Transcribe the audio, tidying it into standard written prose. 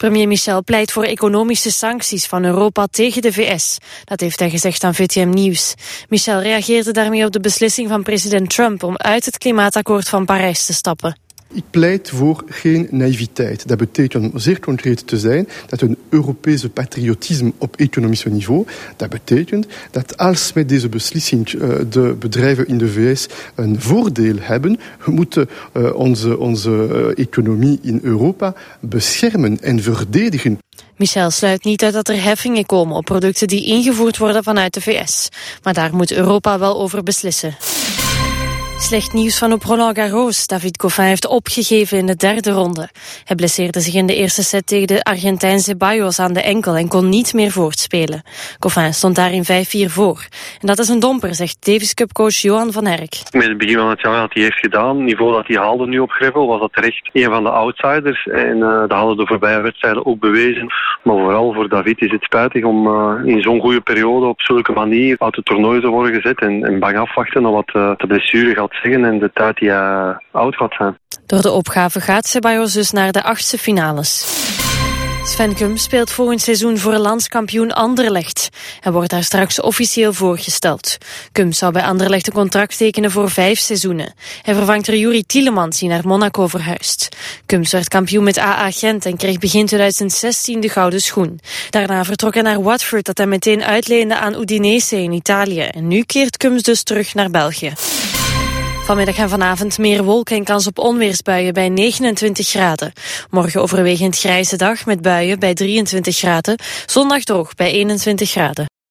Premier Michel pleit voor economische sancties van Europa tegen de VS. Dat heeft hij gezegd aan VTM Nieuws. Michel reageerde daarmee op de beslissing van president Trump om uit het klimaatakkoord van Parijs te stappen. Ik pleit voor geen naïviteit. Dat betekent zeer concreet te zijn dat een Europese patriotisme op economisch niveau, dat betekent dat als met deze beslissing de bedrijven in de VS een voordeel hebben, we moeten onze economie in Europa beschermen en verdedigen. Michel sluit niet uit dat er heffingen komen op producten die ingevoerd worden vanuit de VS. Maar daar moet Europa wel over beslissen. Slecht nieuws van op Roland Garros. David Goffin heeft opgegeven in de derde ronde. Hij blesseerde zich in de eerste set tegen de Argentijn Ceballos aan de enkel en kon niet meer voortspelen. Goffin stond daarin 5-4 voor. En dat is een domper, zegt Davis Cup coach Johan van Herk. Met het begin van het jaar dat hij heeft gedaan, het niveau dat hij haalde nu op gravel, was dat terecht een van de outsiders. En dat hadden de voorbije wedstrijden ook bewezen. Maar vooral voor David is het spijtig om in zo'n goede periode op zulke manier uit het toernooi te worden gezet en bang afwachten naar wat de blessure gaat zeggen en de tijd die oud gaat zijn. Door de opgave gaat Ceballos dus naar de 8e finales. Sven Kumm speelt volgend seizoen voor landskampioen Anderlecht. Hij wordt daar straks officieel voorgesteld. Kumm zou bij Anderlecht een contract tekenen voor 5 seizoenen. Hij vervangt er Juri Tielemans, die naar Monaco verhuist. Kumm werd kampioen met AA Gent en kreeg begin 2016 de gouden schoen. Daarna vertrok hij naar Watford, dat hij meteen uitleende aan Udinese in Italië. En nu keert Kumm dus terug naar België. Vanmiddag en vanavond meer wolken en kans op onweersbuien bij 29 graden. Morgen overwegend grijze dag met buien bij 23 graden. Zondag droog bij 21 graden.